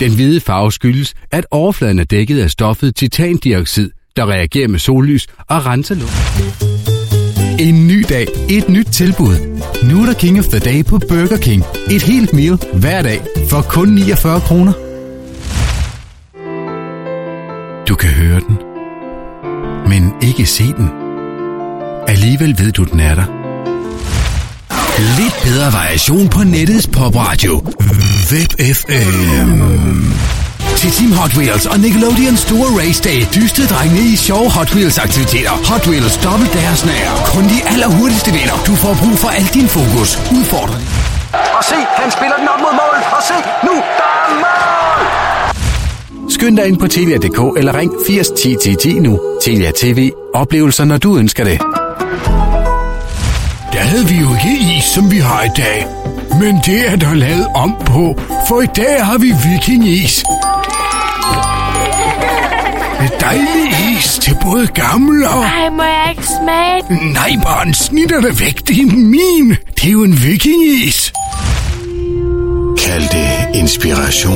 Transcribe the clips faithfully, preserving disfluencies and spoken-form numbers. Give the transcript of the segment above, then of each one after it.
Den hvide farve skyldes, at overfladen er dækket af stoffet titandioxid, der reagerer med sollys og renser luft. En ny dag, et nyt tilbud. Nu er der King of the Day på Burger King. Et helt meal hver dag for kun niogfyrre kroner. Du kan høre den, men ikke se den. Alligevel ved du, den er der. Lidt bedre variation på nettets popradio. Web F M. Til Team Hot Wheels og Nickelodeons store race day dystede drengene i sjove Hot Wheels aktiviteter. Hot Wheels dobbelt deres nære. Kun de allerhurtigste vinder. Du får brug for al din fokus. Udfordre dig. Og se, han spiller den op mod mål. Og se, nu, der er mål! Skynd dig ind på Telia punktum d k eller ring firs ti ti ti nu. Telia T V. Oplevelser, når du ønsker det. Der havde vi jo ikke is, som vi har i dag. Men det er der lavet om på, for i dag har vi vikingis. Dejlig is til både gamle og... Ej, må jeg ikke smage? Nej, barn, snitter det væk. Det er min. Det er jo en vikingis. Kald det inspiration.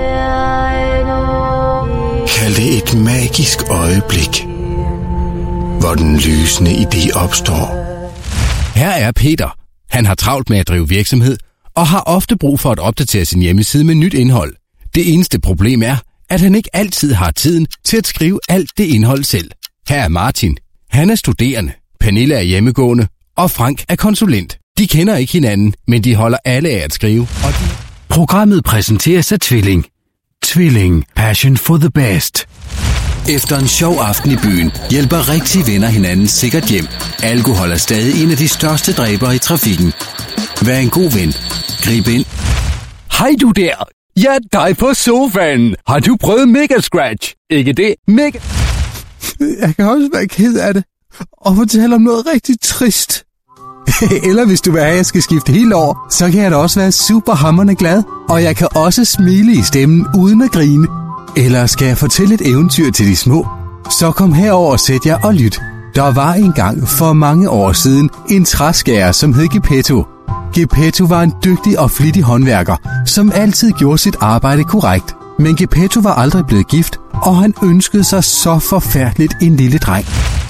Kald det et magisk øjeblik, hvor den lysende idé opstår. Her er Peter. Han har travlt med at drive virksomhed og har ofte brug for at opdatere sin hjemmeside med nyt indhold. Det eneste problem er, at han ikke altid har tiden til at skrive alt det indhold selv. Her er Martin. Han er studerende. Pernille er hjemmegående. Og Frank er konsulent. De kender ikke hinanden, men de holder alle af at skrive. Og de... Programmet præsenteres af Tvilling. Tvilling. Passion for the best. Efter en sjov aften i byen hjælper rigtige venner hinanden sikkert hjem. Alkohol er stadig en af de største dræbere i trafikken. Vær en god ven. Grib ind. Hej du der. Ja, dig på sofaen. Har du prøvet Mega Scratch? Ikke det? Mega... Jeg kan også være ked af det og fortælle om noget rigtig trist. Eller hvis du vil have, at jeg skal skifte helt over, så kan jeg da også være super hamrende glad. Og jeg kan også smile i stemmen uden at grine. Eller skal jeg fortælle et eventyr til de små? Så kom herover og sæt jer og lyt. Der var engang for mange år siden en træskærer, som hed Geppetto. Geppetto var en dygtig og flittig håndværker, som altid gjorde sit arbejde korrekt. Men Geppetto var aldrig blevet gift, og han ønskede sig så forfærdeligt en lille dreng.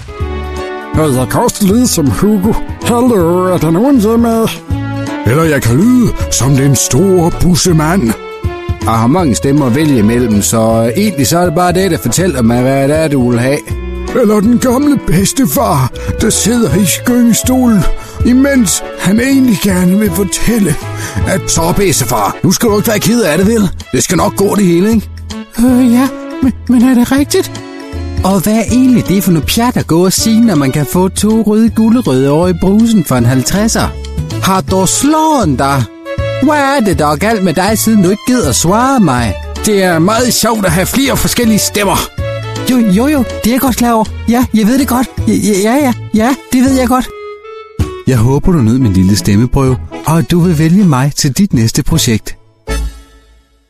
Jeg kan også lyde som Hugo. Hallo, er der nogen hjemme? Eller jeg kan lyde som den store bussemand. Jeg har mange stemmer at vælge imellem, så egentlig så er det bare det, der fortæller mig, hvad det er, du vil have. Eller den gamle bedstefar, der sidder i skyngestolen, imens han egentlig gerne vil fortælle, at... Så bedstefar, nu skal du ikke være ked af det, vel? Det skal nok gå det hele, ikke? Øh, ja, men, men er det rigtigt? Og hvad er egentlig det for noget pjat at gå og sige, når man kan få to røde gulerødder over i brusen for en halvtredser? Har du slået dig? Hvad er det, der er galt med dig, siden du ikke gider at svare mig? Det er meget sjovt at have flere forskellige stemmer. Jo, jo, jo, det er jeg godt klar over. Ja, jeg ved det godt. Ja, ja, ja, ja, det ved jeg godt. Jeg håber, du nød min lille stemmeprøve, og at du vil vælge mig til dit næste projekt.